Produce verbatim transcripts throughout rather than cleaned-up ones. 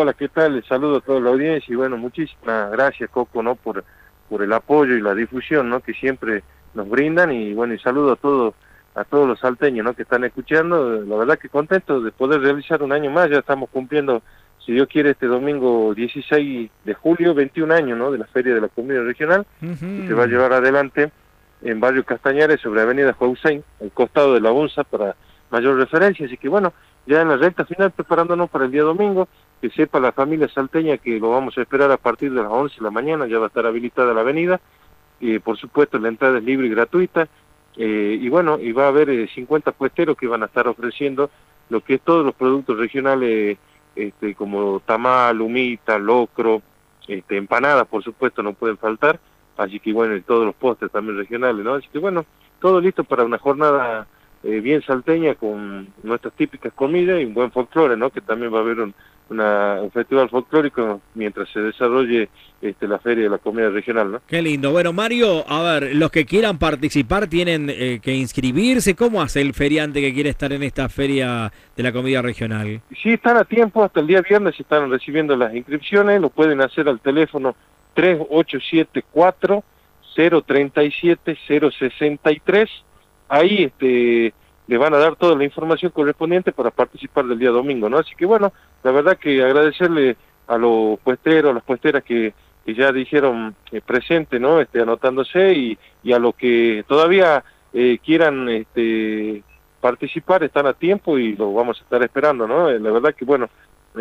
Hola, ¿qué tal? Les saludo a toda la audiencia y bueno, muchísimas gracias, Coco, ¿no? Por, por el apoyo y la difusión, ¿no? Que siempre nos brindan y bueno, y saludo a todos a todos los salteños, ¿no? Que están escuchando. La verdad que contento de poder realizar un año más. Ya estamos cumpliendo, si Dios quiere, este domingo dieciséis de julio, veintiún años, ¿no? De la Feria de la Comida Regional, uh-huh. que se va a llevar adelante en Barrio Castañares, sobre Avenida Huausén, al costado de la Bunza, para mayor referencia. Así que bueno, ya en la recta final, preparándonos para el día domingo, que sepa la familia salteña que lo vamos a esperar a partir de las once de la mañana, ya va a estar habilitada la avenida, y por supuesto la entrada es libre y gratuita, eh, y bueno, y va a haber eh, cincuenta puesteros que van a estar ofreciendo lo que es todos los productos regionales, este, como tamal, humita, locro, este, empanadas, por supuesto, no pueden faltar, así que bueno, y todos los postres también regionales, ¿no? Así que bueno, todo listo para una jornada eh, bien salteña con nuestras típicas comidas y un buen folclore, ¿no? Que también va a haber un, una, un festival folclórico mientras se desarrolle este, la Feria de la Comida Regional, ¿no? Qué lindo. Bueno, Mario, a ver, los que quieran participar tienen eh, que inscribirse. ¿Cómo hace el feriante que quiere estar en esta Feria de la Comida Regional? Sí, están a tiempo, hasta el día viernes están recibiendo las inscripciones, lo pueden hacer al teléfono tres ocho siete cuatro, cero tres siete, cero seis tres. Ahí este, le van a dar toda la información correspondiente para participar del día domingo, ¿no? Así que bueno, la verdad que agradecerle a los puesteros, a las puesteras que, que ya dijeron eh, presente, ¿no? Este, anotándose y, y a los que todavía eh, quieran este, participar, están a tiempo y lo vamos a estar esperando, ¿no? La verdad que bueno,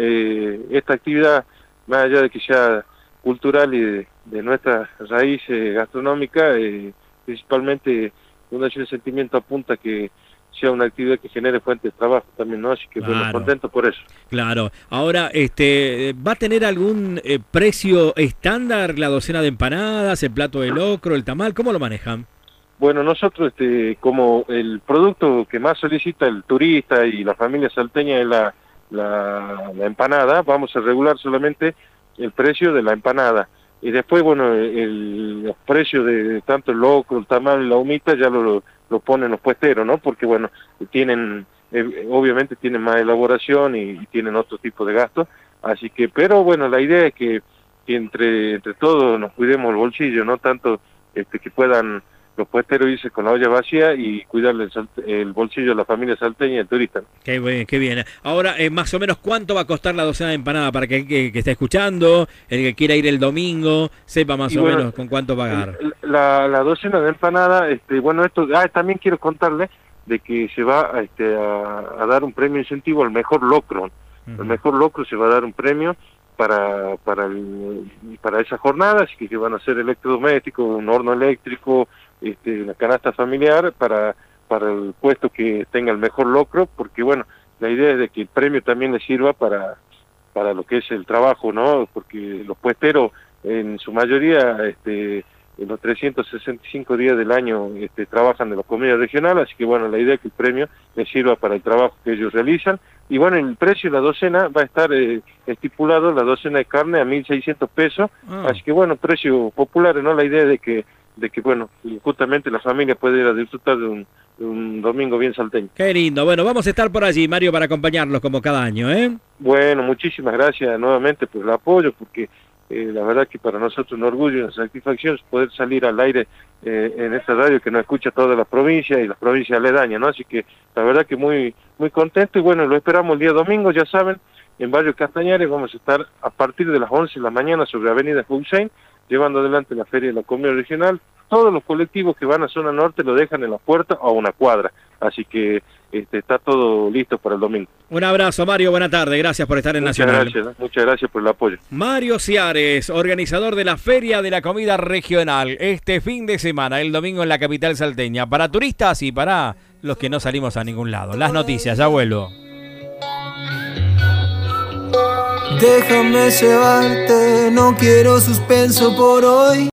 eh, esta actividad, más allá de que sea cultural y de, de nuestras raíces gastronómicas, eh, principalmente Fundación Sentimiento apunta que sea una actividad que genere fuentes de trabajo también, ¿no? Así que claro, bueno, contento por eso. Claro. Ahora, este, ¿va a tener algún eh, precio estándar la docena de empanadas, el plato de locro, el tamal? ¿Cómo lo manejan? Bueno, nosotros, este, como el producto que más solicita el turista y la familia salteña es la, la, la empanada, vamos a regular solamente el precio de la empanada. Y después, bueno, el, los precios de tanto el locro, el tamal, la humita, ya lo, lo ponen los puesteros, ¿no? Porque, bueno, tienen, eh, obviamente tienen más elaboración y, y tienen otro tipo de gastos. Así que, pero bueno, la idea es que, que entre, entre todos nos cuidemos el bolsillo, ¿no? Tanto este, que puedan los puesteros irse con la olla vacía y cuidarle el, el bolsillo de la familia salteña y el turista, ¿no? Qué bien, qué bien. Ahora, eh, más o menos, ¿cuánto va a costar la docena de empanada para que el que, que esté escuchando, el que quiera ir el domingo, sepa más y o bueno, menos con cuánto pagar? La, la docena de empanada, este, bueno, esto, ah, también quiero contarle de que se va este, a, a dar un premio incentivo al mejor locro. Uh-huh. El mejor locro se va a dar un premio para para el, para esa jornada, así que, que van a ser electrodomésticos, un horno eléctrico, este, una canasta familiar para para el puesto que tenga el mejor locro, porque bueno, la idea es de que el premio también le sirva para para lo que es el trabajo, ¿no? Porque los puesteros en su mayoría este en los trescientos sesenta y cinco días del año este, trabajan de la comida regional, así que bueno, la idea es que el premio les sirva para el trabajo que ellos realizan. Y bueno, el precio de la docena va a estar eh, estipulado, la docena de carne a mil seiscientos pesos, oh. Así que bueno, precios populares, ¿no? La idea de que, de que bueno, justamente la familia puede ir a disfrutar de un, de un domingo bien salteño. Qué lindo. Bueno, vamos a estar por allí, Mario, para acompañarlos como cada año, ¿eh? Bueno, muchísimas gracias nuevamente por el apoyo, porque Eh, la verdad que para nosotros un orgullo y una satisfacción es poder salir al aire eh, en esta radio que nos escucha toda la provincia y las provincias aledañas, ¿no? Así que la verdad que muy muy contento y bueno, lo esperamos el día domingo, ya saben, en Barrio Castañares vamos a estar a partir de las once de la mañana sobre Avenida Huausén, llevando adelante la Feria de la Comida Regional. Todos los colectivos que van a zona norte lo dejan en la puerta o a una cuadra, así que este, está todo listo para el domingo. Un abrazo, Mario, buena tarde, gracias por estar en muchas Nacional. Gracias, ¿no? Muchas gracias por el apoyo. Mario Ciares, organizador de la Feria de la Comida Regional, este fin de semana, el domingo en la capital salteña, para turistas y para los que no salimos a ningún lado. Las noticias, ya vuelvo. Déjame llevarte, no quiero suspenso por hoy.